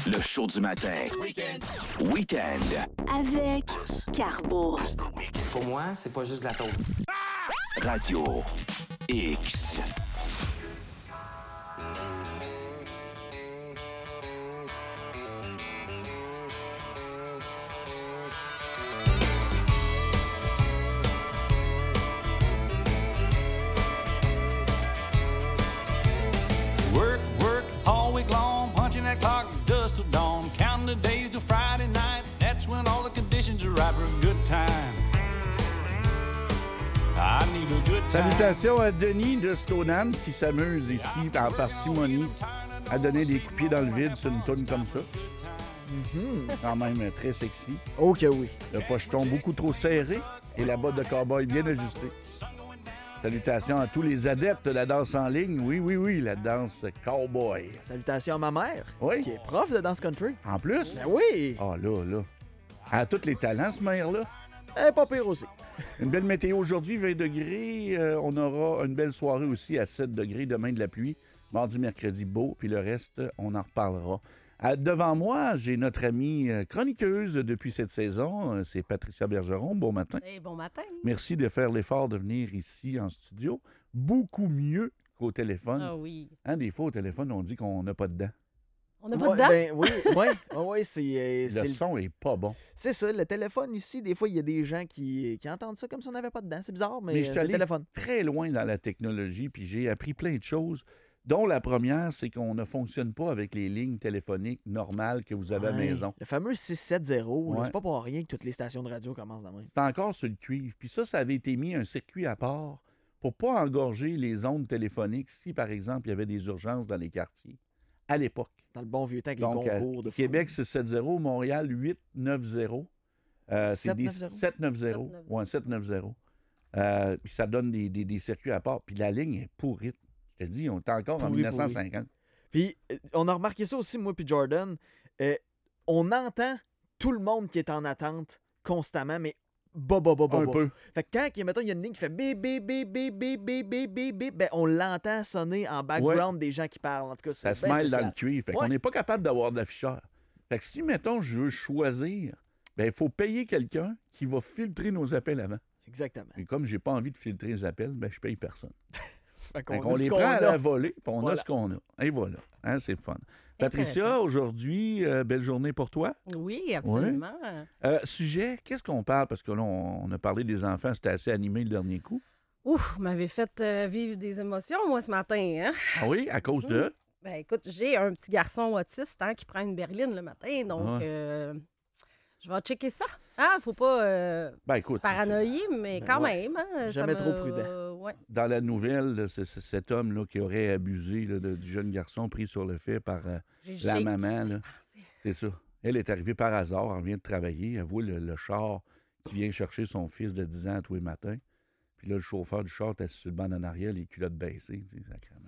Le show du matin. Week-end. Avec Carbo. Pour moi, c'est pas juste de la taupe. Radio X. Work, work, all week long, punching that clock just till dawn, counting the days till Friday night. That's when all the conditions are right for a good time. I need a good time. Salutations à Denis de Stoneham qui s'amuse ici en parcimonie à donner des coups de pied dans le vide sur une toune comme ça. Quand même très sexy. Oh que oui. Le pocheton beaucoup trop serré et la botte de cow-boy bien ajustée. Salutations à tous les adeptes de la danse en ligne. Oui, la danse cowboy. Salutations à ma mère, Oui. qui est prof de danse country. En plus? Ben oui! Ah là. Elle a tous les talents, ce mère-là. Elle est pas pire aussi. Une belle météo aujourd'hui, 20 degrés. On aura une belle soirée aussi à 7 degrés. Demain, de la pluie. Mardi, mercredi, beau. Puis le reste, on en reparlera. Devant moi, j'ai notre amie chroniqueuse depuis cette saison. C'est Patricia Bergeron. Bon matin. Hey, bon matin. Merci de faire l'effort de venir ici en studio. Beaucoup mieux qu'au téléphone. Ah oui. Hein, des fois, au téléphone, on dit qu'on n'a pas de dents. On n'a pas de dents? Ben oui, c'est... Le son est pas bon. C'est ça, le téléphone ici, des fois, il y a des gens qui entendent ça comme si on n'avait pas de dents. C'est bizarre, mais, Mais je suis c'est le allé téléphone. très loin dans la technologie, puis j'ai appris plein de choses, dont la première, c'est qu'on ne fonctionne pas avec les lignes téléphoniques normales que vous avez à la Ouais. maison. Le fameux 670, là, Ouais. c'est pas pour rien que toutes les stations de radio commencent dans même. C'est encore sur le cuivre. Puis ça avait été mis un circuit à part pour pas engorger les ondes téléphoniques si, par exemple, il y avait des urgences dans les quartiers, à l'époque. Dans le bon vieux temps avec Donc, les concours de Québec, 670, Montréal, 890. C'est des 790. 790. Oui, 790. Puis ça donne des circuits à part. Puis la ligne est pourrite. Je te dis, on est encore en Pourri, 1950. Puis, on a remarqué ça aussi, moi puis Jordan. On entend tout le monde qui est en attente constamment, mais bas. Un peu. Fait que quand, mettons, il y a une ligne qui fait bip, bip, bip, bip, bip, bip, bip, bip, bip, ben, on l'entend sonner en background des gens qui parlent. En tout cas, Ça c'est se bien mêle dans spécial. le cuivre. Fait qu'on Ouais. n'est pas capable d'avoir d'afficheur. Fait que si, mettons, je veux choisir, ben il faut payer quelqu'un qui va filtrer nos appels avant. Exactement. Et comme j'ai pas envie de filtrer les appels, ben je paye personne. Fait Fait a qu'on ce les qu'on prend à a. la volée, puis on a Voilà. ce qu'on a. Et voilà. Hein, c'est le fun. Patricia, Intéressant. aujourd'hui, belle journée pour toi. Oui, absolument. Sujet, qu'est-ce qu'on parle? Parce que là, on a parlé des enfants, c'était assez animé le dernier coup. Ouf, vous m'avez fait vivre des émotions, moi, ce matin. Hein? Ah oui, à cause de... Ben écoute, j'ai un petit garçon autiste qui prend une berline le matin, donc Ah. je vais checker ça. Ah, faut pas Ben écoute, paranoïer, mais quand ouais. même. Hein, Jamais ça trop me- prudent. Ouais. dans la nouvelle, là, c'est cet homme-là qui aurait abusé là, du jeune garçon pris sur le fait par la maman. Là. C'est ça. Elle est arrivée par hasard, elle vient de travailler, elle voit le char qui vient chercher son fils de 10 ans tous les matins. Puis là, le chauffeur du char est assis sur le banc en arrière, les culottes baissées. Tu sais, sacrément.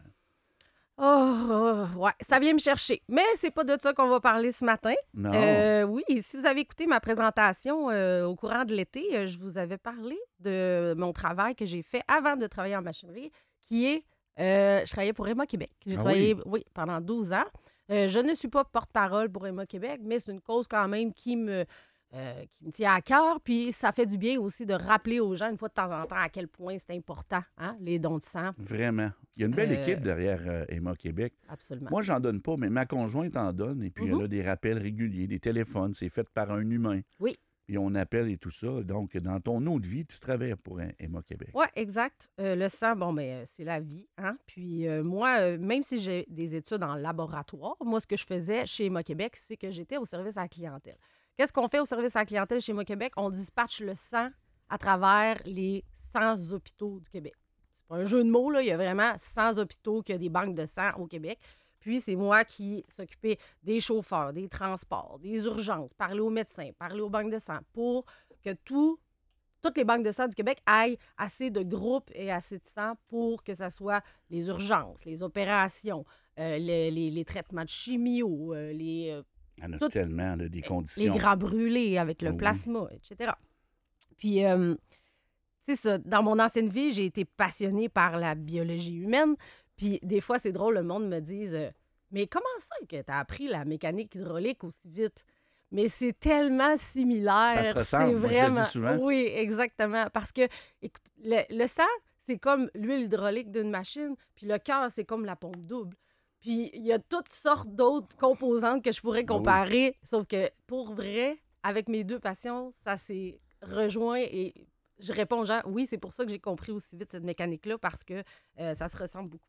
Ouais, ça vient me chercher. Mais c'est pas de ça qu'on va parler ce matin. Non. Oui, si vous avez écouté ma présentation au courant de l'été, je vous avais parlé de mon travail que j'ai fait avant de travailler en machinerie, qui est, je travaillais pour Emma Québec. J'ai travaillé, pendant 12 ans. Je ne suis pas porte-parole pour Emma Québec, mais c'est une cause quand même qui me tient à cœur. Puis ça fait du bien aussi de rappeler aux gens une fois de temps en temps à quel point c'est important, hein, les dons de sang. Vraiment. Il y a une belle équipe derrière Emma Québec. Absolument. Moi, j'en donne pas, mais ma conjointe en donne. Et puis, elle a des rappels réguliers, des téléphones. C'est fait par un humain. Oui. Puis on appelle et tout ça. Donc, dans ton autre vie, tu travailles pour Emma Québec. Oui, exact. Le sang, c'est la vie. Hein? Puis moi, même si j'ai des études en laboratoire, moi, ce que je faisais chez Emma Québec, c'est que j'étais au service à la clientèle. Qu'est-ce qu'on fait au service à la clientèle chez Emma Québec? On dispatche le sang à travers les 100 hôpitaux du Québec. C'est pas un jeu de mots, là. Il y a vraiment 100 hôpitaux qui ont des banques de sang au Québec. Puis, c'est moi qui s'occupais des chauffeurs, des transports, des urgences, parler aux médecins, parler aux banques de sang pour que toutes les banques de sang du Québec aient assez de groupes et assez de sang pour que ce soit les urgences, les opérations, les traitements de chimio, Il y en a Tout- tellement, là, des les conditions. gras brûlés avec le Oui. plasma, etc. Puis, c'est ça, dans mon ancienne vie, j'ai été passionnée par la biologie humaine. Puis, des fois, c'est drôle, le monde me dise Mais comment ça que tu as appris la mécanique hydraulique aussi vite? Mais c'est tellement similaire. Ça se ressemble, c'est moi, je le dis vraiment. souvent. Oui, exactement. Parce que, écoute, le sang, c'est comme l'huile hydraulique d'une machine, puis le cœur, c'est comme la pompe double. Puis il y a toutes sortes d'autres composantes que je pourrais comparer, sauf que pour vrai, avec mes deux passions, ça s'est rejoint et je réponds aux gens, oui, c'est pour ça que j'ai compris aussi vite cette mécanique-là, parce que ça se ressemble beaucoup.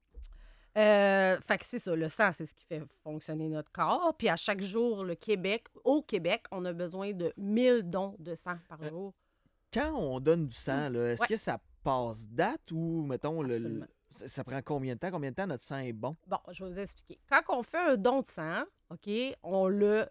Fait que c'est ça, le sang, c'est ce qui fait fonctionner notre corps. Puis à chaque jour, au Québec, on a besoin de 1000 dons de sang par jour. Quand on donne du sang, là, est-ce Ouais. que ça passe date ou, mettons, Absolument. ça prend combien de temps? Combien de temps notre sang est bon? Bon, je vais vous expliquer. Quand on fait un don de sang, OK, on le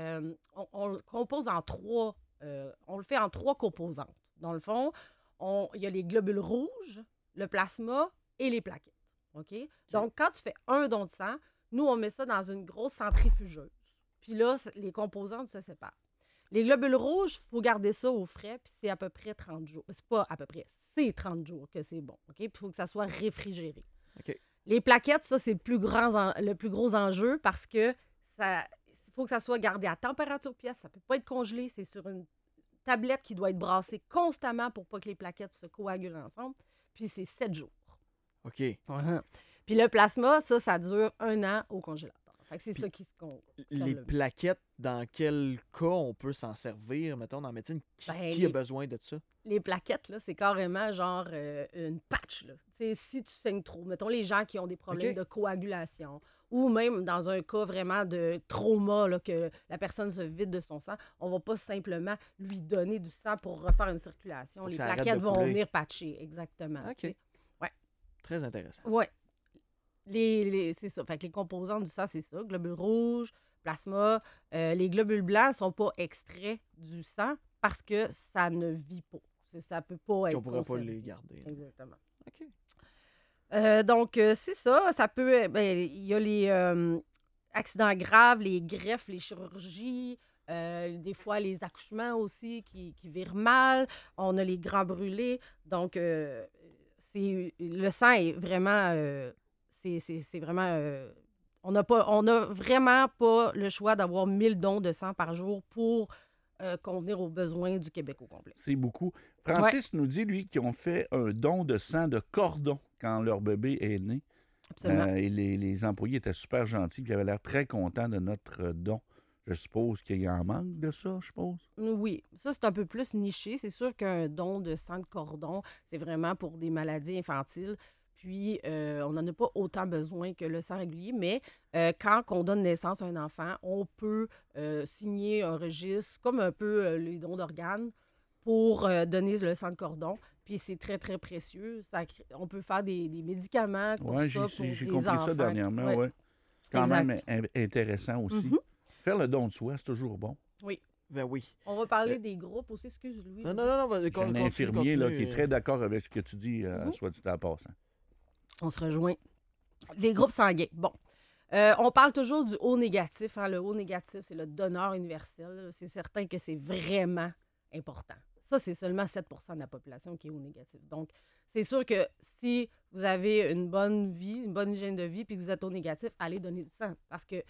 compose en trois. On le fait en trois composantes. Dans le fond, il y a les globules rouges, le plasma et les plaquettes. OK? Donc, quand tu fais un don de sang, nous, on met ça dans une grosse centrifugeuse. Puis là, les composantes se séparent. Les globules rouges, il faut garder ça au frais, puis c'est à peu près 30 jours. C'est pas à peu près, c'est 30 jours que c'est bon. OK? Puis il faut que ça soit réfrigéré. OK. Les plaquettes, ça, c'est le plus gros enjeu parce que il faut que ça soit gardé à température pièce. Ça peut pas être congelé. C'est sur une tablette qui doit être brassée constamment pour pas que les plaquettes se coagulent ensemble. Puis c'est 7 jours. OK. Puis le plasma, ça dure 1 an au congélateur. Fait que c'est ça qui se Les plaquettes, dans quel cas on peut s'en servir, mettons, dans la médecine? Qui a besoin de ça? Les plaquettes, là, c'est carrément genre une patch. Là. Si tu saignes trop, mettons les gens qui ont des problèmes de coagulation ou même dans un cas vraiment de trauma, là, que la personne se vide de son sang, on va pas simplement lui donner du sang pour refaire une circulation. Les plaquettes vont venir patcher, exactement. OK. Ouais. Très intéressant. Oui. C'est ça. Fait que les composantes du sang, c'est ça. Globules rouges, plasma. Les globules blancs sont pas extraits du sang parce que ça ne vit pas. Ça peut pas être On pourrait pas conservé. les garder. Exactement. OK. Donc, c'est ça. Ça peut... il y a les accidents graves, les greffes, les chirurgies, des fois les accouchements aussi qui virent mal. On a les grands brûlés. Donc, le sang est vraiment... c'est vraiment... on n'a vraiment pas le choix d'avoir 1000 dons de sang par jour pour convenir aux besoins du Québec au complet. C'est beaucoup. Francis nous dit, lui, qu'ils ont fait un don de sang de cordon quand leur bébé est né. Absolument. Et les employés étaient super gentils, puis ils avaient l'air très contents de notre don. Je suppose qu'il y en manque de ça, je suppose. Oui, ça, c'est un peu plus niché. C'est sûr qu'un don de sang de cordon, c'est vraiment pour des maladies infantiles. Puis, on n'en a pas autant besoin que le sang régulier, mais quand on donne naissance à un enfant, on peut signer un registre, comme un peu les dons d'organes, pour donner le sang de cordon. Puis, c'est très, très précieux. On peut faire des médicaments pour Oui, ça, pour j'ai des compris enfants. ça dernièrement, Ouais. oui. C'est quand Exact. même intéressant aussi. Mhm. Faire le don de soi, c'est toujours bon. Oui. Ben oui. On va parler des groupes aussi. Excuse, Louis. Non, vas-y. J'ai un infirmier là, qui est très d'accord avec ce que tu dis, soit dit en passant. On se rejoint. Les groupes sanguins. Bon. On parle toujours du O négatif. Hein. Le O négatif, c'est le donneur universel. C'est certain que c'est vraiment important. Ça, c'est seulement 7 % de la population qui est O négatif. Donc, c'est sûr que si vous avez une bonne vie, une bonne hygiène de vie, puis que vous êtes O négatif, allez donner du sang. Parce que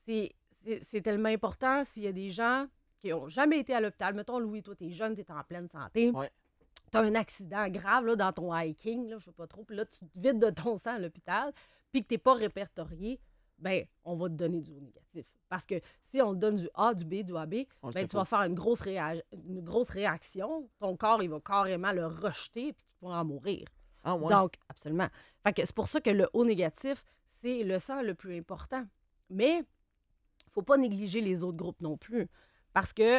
c'est tellement important s'il y a des gens qui n'ont jamais été à l'hôpital. Mettons, Louis, toi, tu es jeune, tu es en pleine santé. Ouais. Tu as un accident grave là, dans ton hiking, là, je ne sais pas trop, puis là, tu te vides de ton sang à l'hôpital, puis que tu n'es pas répertorié, bien, on va te donner du O négatif. Parce que si on te donne du A, du B, du AB, ben, tu vas faire une grosse réaction. Ton corps, il va carrément le rejeter, puis tu pourras en mourir. Ah, ouais. Donc, absolument. Fait que c'est pour ça que le O négatif, c'est le sang le plus important. Mais il ne faut pas négliger les autres groupes non plus. Parce que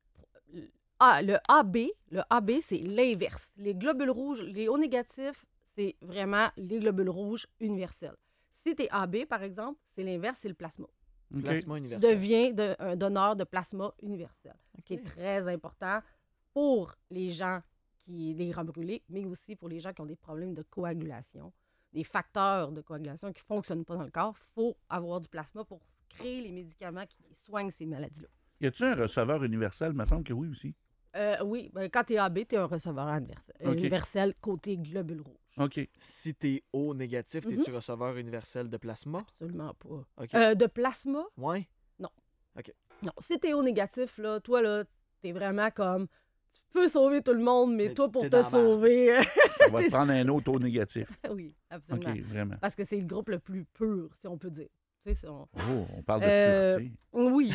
le AB, c'est l'inverse. Les globules rouges, les O négatifs, c'est vraiment les globules rouges universels. Si tu es AB, par exemple, c'est l'inverse, c'est le plasma. OK. Plasma Tu universel. deviens un donneur de plasma universel. Ce qui est très important pour les gens des grands brûlés, mais aussi pour les gens qui ont des problèmes de coagulation, des facteurs de coagulation qui ne fonctionnent pas dans le corps. Il faut avoir du plasma pour créer les médicaments qui soignent ces maladies-là. Y a-t-il un receveur universel? Il me semble que oui aussi. Oui, quand t'es AB, t'es un receveur universel. OK. Universel côté globule rouge. OK. Si t'es O négatif, t'es-tu receveur universel de plasma? Absolument pas. OK. De plasma, Ouais. non. Si t'es O négatif, là, toi, là, t'es vraiment comme... Tu peux sauver tout le monde, mais Mais toi, pour t'es te dans la sauver... On va te prendre un autre au négatif. oui, absolument. OK, vraiment. Parce que c'est le groupe le plus pur, si on peut dire. Tu sais, Oh, on parle de pureté. Oui.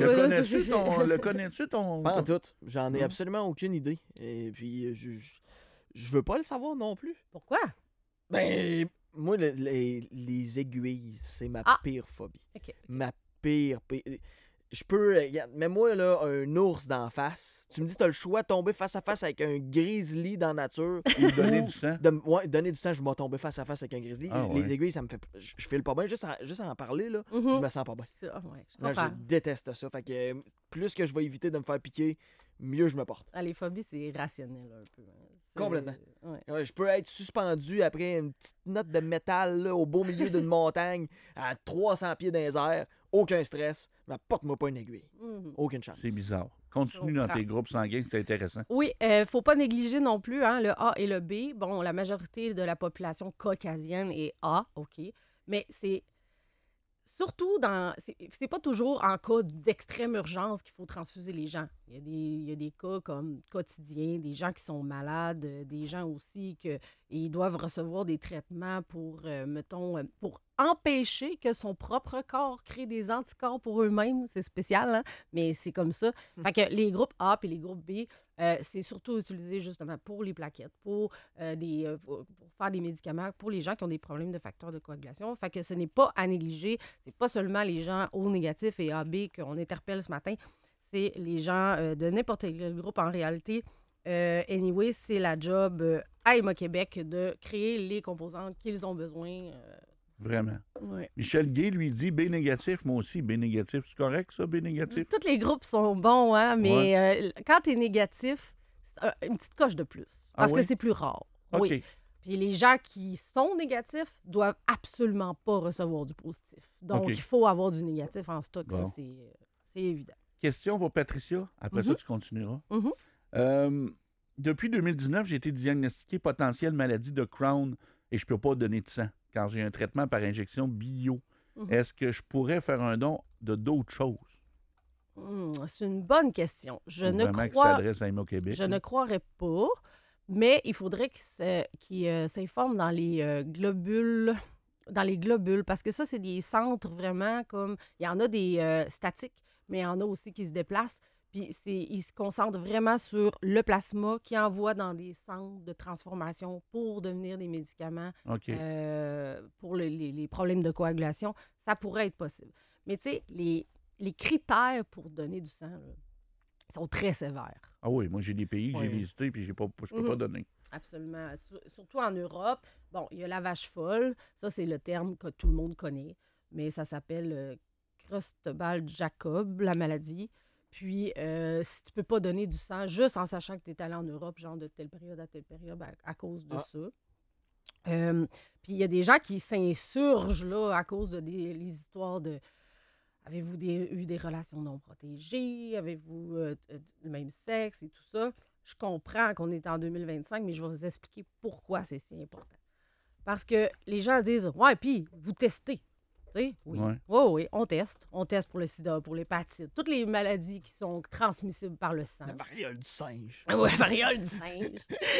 Le connais-tu ton... Pas en tout. J'en ai Non. absolument aucune idée. Et puis, je veux pas le savoir non plus. Pourquoi? Ben, moi, les aiguilles, c'est ma Ah! pire phobie. OK. Ma pire. Je peux. Regarde, mets-moi là un ours d'en face. Tu me dis, t'as le choix de tomber face à face avec un grizzly dans la nature. Ou donner du sang. Ouais, donner du sang, je vais tomber face à face avec un grizzly. Ah, ouais. Les aiguilles, ça me fait. Je file pas bien. Juste à en parler, là, Mhm. je me sens pas bien. Ah, ouais, je Là, comprends. je déteste ça. Fait que plus que je vais éviter de me faire piquer, mieux je me porte. Ah, les phobies, c'est rationnel un peu. Hein. Complètement. Ouais. Ouais, je peux être suspendu après une petite note de métal là, au beau milieu d'une montagne à 300 pieds dans les airs. Aucun stress. Mais porte-moi pas une aiguille. Mhm. Aucune chance. C'est bizarre. Continue Je dans comprends. tes groupes sanguins, c'est intéressant. Oui, faut pas négliger non plus hein, le A et le B. Bon, la majorité de la population caucasienne est A, OK. Mais c'est surtout dans... C'est pas toujours en cas d'extrême urgence qu'il faut transfuser les gens. Il y a des cas comme quotidiens, des gens qui sont malades, des gens aussi ils doivent recevoir des traitements pour, pour empêcher que son propre corps crée des anticorps pour eux-mêmes. C'est spécial, hein? Mais c'est comme ça. Fait que les groupes A et les groupes B, c'est surtout utilisé justement pour les plaquettes, pour faire des médicaments, pour les gens qui ont des problèmes de facteurs de coagulation. Fait que ce n'est pas à négliger. C'est pas seulement les gens O négatifs et AB qu'on interpelle ce matin. C'est les gens de n'importe quel groupe en réalité. Anyway, c'est la job à Héma-Québec de créer les composantes qu'ils ont besoin. Vraiment. Ouais. Michel Gay lui dit B négatif, moi aussi B négatif. C'est correct ça, B négatif? Tous les groupes sont bons, hein, mais quand tu es négatif, c'est une petite coche de plus. Parce Ah oui? que c'est plus rare. OK. Oui. Puis les gens qui sont négatifs doivent absolument pas recevoir du positif. Donc, OK. il faut avoir du négatif en stock. Bon. Ça, c'est évident. Question pour Patricia. Après ça, tu continueras. Mhm. Depuis 2019, j'ai été diagnostiqué potentielle maladie de Crohn et je ne peux pas donner de sang car j'ai un traitement par injection bio. Mhm. Est-ce que je pourrais faire un don de d'autres choses? C'est une bonne question. Je ne Vraiment qui crois... s'adresse à Héma-Québec. Je ne croirais pas, mais il faudrait qu'il s'informe dans les globules. Dans les globules, parce que ça, c'est des centres vraiment comme... Il y en a des statiques, mais il y en a aussi qui se déplacent. Puis ils se concentrent vraiment sur le plasma qui envoie dans des centres de transformation pour devenir des médicaments OK. pour les problèmes de coagulation. Ça pourrait être possible. Mais tu sais, les critères pour donner du sang là, sont très sévères. Ah oui, moi, j'ai des pays que j'ai Oui. visités puis je ne peux pas donner. Absolument. Surtout en Europe. Bon, il y a la vache folle. Ça, c'est le terme que tout le monde connaît. Mais ça s'appelle Creutzfeldt-Jakob, la maladie. Puis, si tu peux pas donner du sang juste en sachant que tu es allé en Europe, genre de telle période à telle période, à cause de ça. Puis, il y a des gens qui s'insurgent là, à cause de les histoires de... Avez-vous eu des relations non protégées? Avez-vous le même sexe et tout ça? Je comprends qu'on est en 2025, mais je vais vous expliquer pourquoi c'est si important. Parce que les gens disent « Ouais, puis vous testez. » Tu sais, oui. Ouais. Oui, on teste. On teste pour le sida, pour l'hépatite, toutes les maladies qui sont transmissibles par le sang. La variole du singe. Oui, variole du singe.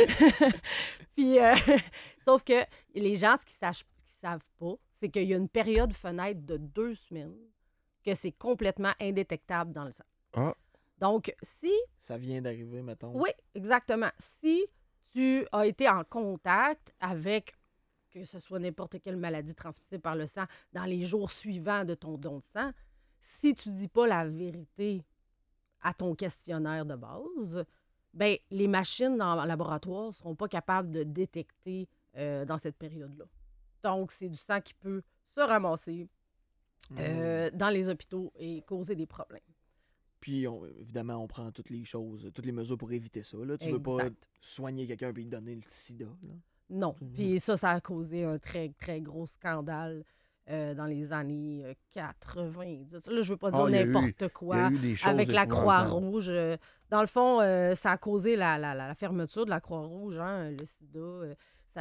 Puis, sauf que les gens, ce qu'ils savent pas, c'est qu'il y a une période fenêtre de 2 semaines que c'est complètement indétectable dans le sang. Ah, Donc, si... Ça vient d'arriver, mettons. Oui, exactement. Si tu as été en contact avec, que ce soit n'importe quelle maladie transmissible par le sang, dans les jours suivants de ton don de sang, si tu dis pas la vérité à ton questionnaire de base, ben les machines dans le laboratoire ne seront pas capables de détecter dans cette période-là. Donc, c'est du sang qui peut se ramasser dans les hôpitaux et causer des problèmes. Puis, évidemment, on prend toutes les choses, toutes les mesures pour éviter ça. Là. Tu veux pas Exact. soigner quelqu'un et lui donner le sida. Là. Non. Puis ça a causé un très, très gros scandale dans les années 90. Là, je veux pas dire Il y a n'importe quoi. eu des choses Avec la épouvantables. Croix-Rouge. Dans le fond, ça a causé la fermeture de la Croix-Rouge, hein, le sida.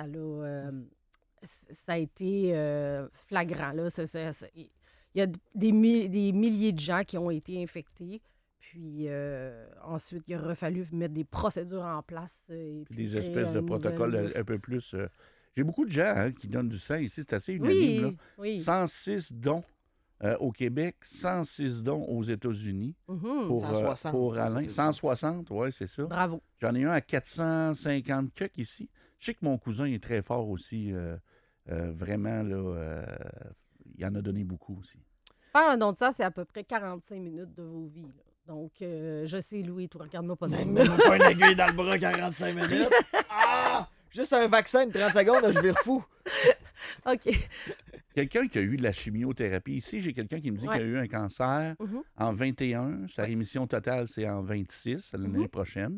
Ça a été flagrant. Là. Il y a des milliers de gens qui ont été infectés. Puis ensuite, il aurait fallu mettre des procédures en place. Et puis Des espèces de protocoles un peu plus... J'ai beaucoup de gens qui donnent du sang ici. C'est assez unanime. Là. Oui. 106 dons au Québec, 106 dons aux États-Unis. Mhm. 160 pour Alain. 160, oui, c'est ça. Bravo. J'en ai un à 450 cucs ici. Je sais que mon cousin est très fort aussi. Vraiment, là, il en a donné beaucoup aussi. Faire un don de sang, c'est à peu près 45 minutes de vos vies. Là. Donc, je sais, Louis, tu regardes-moi pas de même. Même pas une aiguille dans le bras 45 minutes. Ah! Juste un vaccin de 30 secondes, je vire fou. OK. Quelqu'un qui a eu de la chimiothérapie. Ici, j'ai quelqu'un qui me dit qu'il a eu un cancer en 21. Sa rémission totale, c'est en 26, l'année prochaine.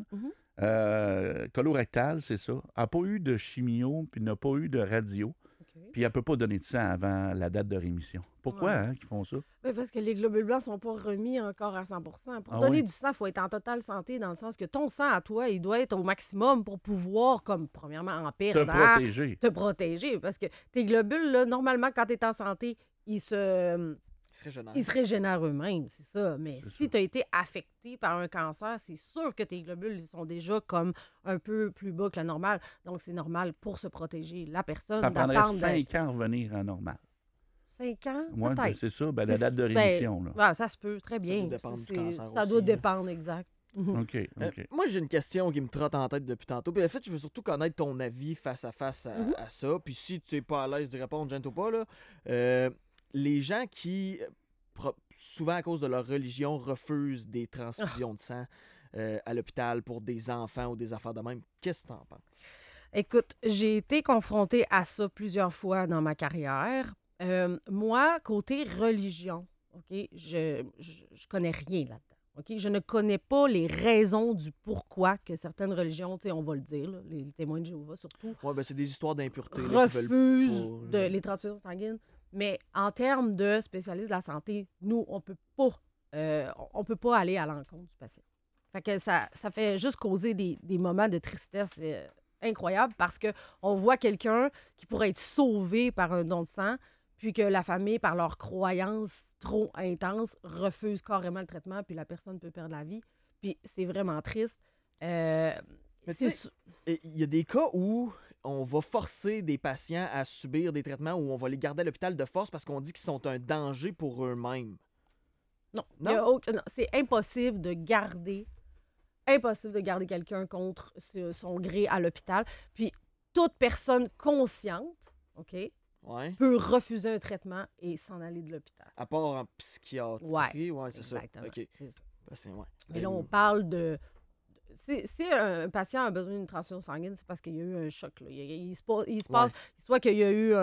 Colorectal, c'est ça. n'a pas eu de chimio, puis n'a pas eu de radio. Puis elle ne peut pas donner de sang avant la date de rémission. Pourquoi qu'ils font ça? Ben, parce que les globules blancs ne sont pas remis encore à 100 Pour oui? donner du sang, il faut être en totale santé, dans le sens que ton sang à toi, il doit être au maximum pour pouvoir, comme premièrement, en perdre. Te protéger. Parce que tes globules, là, normalement, quand tu es en santé, ils se régénèrent eux-mêmes, c'est ça. Mais si tu as été affecté par un cancer, c'est sûr que tes globules ils sont déjà comme un peu plus bas que la normale. Donc, c'est normal pour se protéger la personne. Ça prendrait 5 ans à revenir à normal. 5 ans? Oui, peut-être. c'est ça, la date de rémission. Là. Ça se peut, très bien. Ça doit dépendre du cancer Ça aussi, doit là. dépendre, exact. OK. Moi, j'ai une question qui me trotte en tête depuis tantôt. Puis en fait, je veux surtout connaître ton avis face à face à ça. Puis si tu n'es pas à l'aise d'y répondre, gêne-toi pas, là. Les gens qui, souvent à cause de leur religion, refusent des transfusions de sang à l'hôpital pour des enfants ou des affaires de même, qu'est-ce que tu en penses? Écoute, j'ai été confrontée à ça plusieurs fois dans ma carrière. Moi, côté religion, OK, je connais rien là-dedans. OK? Je ne connais pas les raisons du pourquoi que certaines religions, on va le dire, là, les témoins de Jéhovah surtout, Ouais, ben c'est des histoires d'impureté. refusent les transfusions sanguines. Mais en termes de spécialistes de la santé, nous, on peut pas aller à l'encontre du patient. Fait que ça fait juste causer des moments de tristesse incroyables parce qu'on voit quelqu'un qui pourrait être sauvé par un don de sang, puis que la famille, par leur croyance trop intense, refuse carrément le traitement, puis la personne peut perdre la vie. Puis c'est vraiment triste. Mais tu sais, il y a des cas où on va forcer des patients à subir des traitements où on va les garder à l'hôpital de force parce qu'on dit qu'ils sont un danger pour eux-mêmes. Non. Non? Non, c'est impossible de garder quelqu'un contre son gré à l'hôpital. Puis toute personne consciente, OK, Ouais. peut refuser un traitement et s'en aller de l'hôpital. À part en psychiatrie, ouais, c'est ça. Exactement. OK. C'est ça. Ben, c'est, ouais. Mais là, on parle de... Si un patient a besoin d'une transfusion sanguine, c'est parce qu'il y a eu un choc. Là. Il se passe soit qu'il y a eu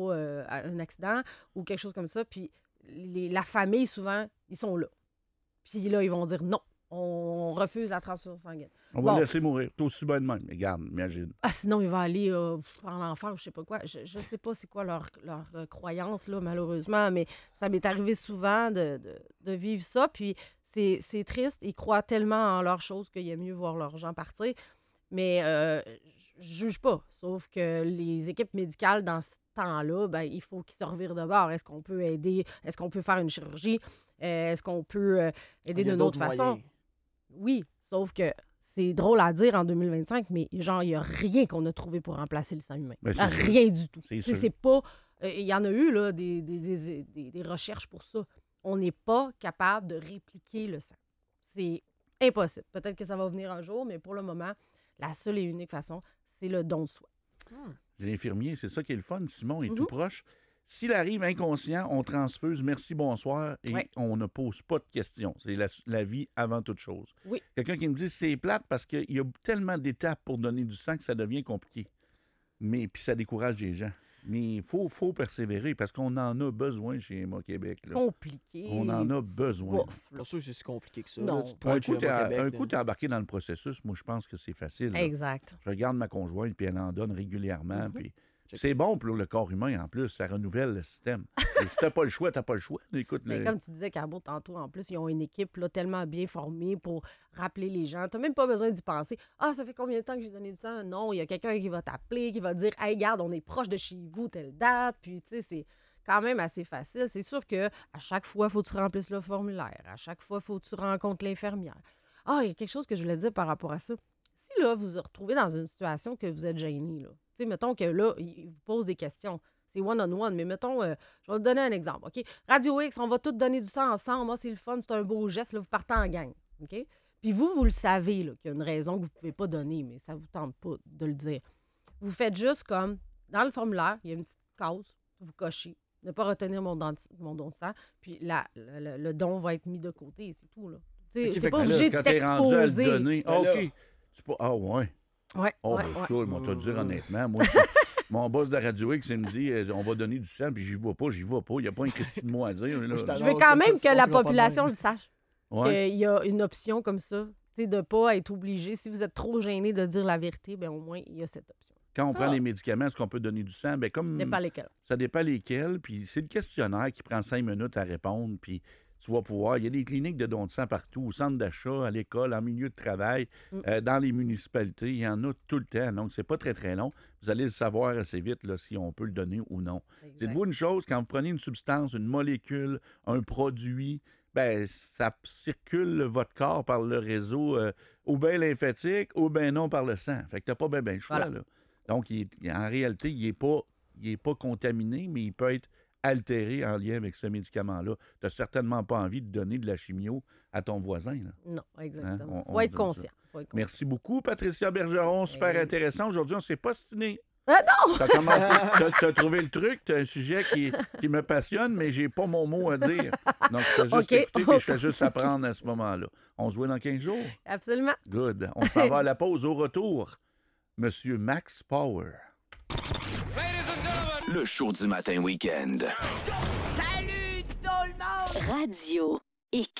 un accident ou quelque chose comme ça, puis la famille, souvent, ils sont là. Puis là, ils vont dire non, on refuse la transfusion sanguine. On va le laisser mourir. T'es aussi bien de même. Mais regarde, imagine. Sinon, il va aller en enfer ou je sais pas quoi. Je sais pas c'est quoi leur croyance, là, malheureusement, mais ça m'est arrivé souvent de vivre ça. Puis c'est triste. Ils croient tellement en leurs choses qu'il y a mieux voir leurs gens partir. Mais je juge pas. Sauf que les équipes médicales, dans ce temps-là, ben, il faut qu'ils se revirent de bord. Est-ce qu'on peut aider? Est-ce qu'on peut faire une chirurgie? Est-ce qu'on peut aider d'une autre façon? Oui, sauf que c'est drôle à dire en 2025, mais genre, il n'y a rien qu'on a trouvé pour remplacer le sang humain. Ben, rien du tout. C'est pas... Il y en a eu là, des recherches pour ça. On n'est pas capable de répliquer le sang. C'est impossible. Peut-être que ça va venir un jour, mais pour le moment, la seule et unique façon, c'est le don de soi. L'infirmier, c'est ça qui est le fun. Simon est tout proche. S'il arrive inconscient, on transfuse, merci, bonsoir, et on ne pose pas de questions. C'est la vie avant toute chose. Oui. Quelqu'un qui me dit c'est plate parce qu'il y a tellement d'étapes pour donner du sang que ça devient compliqué. Mais puis ça décourage les gens. Mais il faut persévérer parce qu'on en a besoin chez Emma Québec. Là. Compliqué. On en a besoin. Pas sûr que c'est si compliqué que ça. Non. Là, Un coup, t'es embarqué dans le processus. Moi, je pense que c'est facile. Là. Exact. Je regarde ma conjointe, puis elle en donne régulièrement. Puis C'est bon pour le corps humain, en plus. Ça renouvelle le système. Et si t'as pas le choix, t'as pas le choix. Écoute, Mais comme tu disais, Carbo, tantôt, en plus, ils ont une équipe là, tellement bien formée pour rappeler les gens. T'as même pas besoin d'y penser. Ah, ça fait combien de temps que j'ai donné du sang? Non, il y a quelqu'un qui va t'appeler, qui va te dire « Hey, regarde, on est proche de chez vous, telle date. » Puis, tu sais, c'est quand même assez facile. C'est sûr que à chaque fois, il faut que tu remplisses le formulaire. À chaque fois, il faut que tu rencontres l'infirmière. Ah, il y a quelque chose que je voulais dire par rapport à ça. Si, là, vous vous retrouvez dans une situation que vous êtes gêné, là, tu sais, mettons que là, il vous pose des questions. C'est one-on-one, mais mettons, je vais vous donner un exemple, OK? Radio X, on va tous donner du sang ensemble. Moi, c'est le fun, c'est un beau geste, là, vous partez en gang, OK? Puis vous le savez, là, qu'il y a une raison que vous ne pouvez pas donner, mais ça ne vous tente pas de le dire. Vous faites juste comme, dans le formulaire, il y a une petite case, vous cochez, ne pas retenir mon don de sang, puis le don va être mis de côté, c'est tout, là. Okay, c'est pas obligé de t'exposer. Donner, OK. Ah, ouais. Ouais. Oh, ben ça, ils m'ont te dire honnêtement. Moi, mon boss de Radio X, il me dit on va donner du sang, puis j'y vais pas. Il n'y a pas un Christy de mot à dire. Là. Je veux quand même que la population le sache. Ouais. Qu'il y a une option comme ça, de ne pas être obligé. Si vous êtes trop gêné de dire la vérité, bien, au moins, il y a cette option. Quand on prend les médicaments, est-ce qu'on peut donner du sang? Bien, comme... Ça dépend lesquels. Ça dépend lesquels. Puis c'est le questionnaire qui prend 5 minutes à répondre. Puis tu vas pouvoir... Il y a des cliniques de don de sang partout, au centre d'achat, à l'école, en milieu de travail, dans les municipalités. Il y en a tout le temps. Donc, c'est pas très, très long. Vous allez le savoir assez vite là, si on peut le donner ou non. Exact. Dites-vous une chose, quand vous prenez une substance, une molécule, un produit... Bien, ça circule votre corps par le réseau ou bien lymphatique ou bien non par le sang. Fait que t'as pas bien le choix, là. Donc, en réalité, il n'est pas contaminé, mais il peut être altéré en lien avec ce médicament-là. Tu n'as certainement pas envie de donner de la chimio à ton voisin, là. Non, exactement. Il faut être conscient. Merci beaucoup, Patricia Bergeron. Super intéressant. Aujourd'hui, on s'est pas stiné. Ah non! T'as trouvé le truc, t'as un sujet qui me passionne, mais j'ai pas mon mot à dire. Donc, je fais juste écouter et je fais juste apprendre à ce moment-là. On se voit dans 15 jours? Absolument. Good. On s'en va à la pause. Au retour, Monsieur Max Power. Le show du matin week-end. Salut tout le monde! Radio X.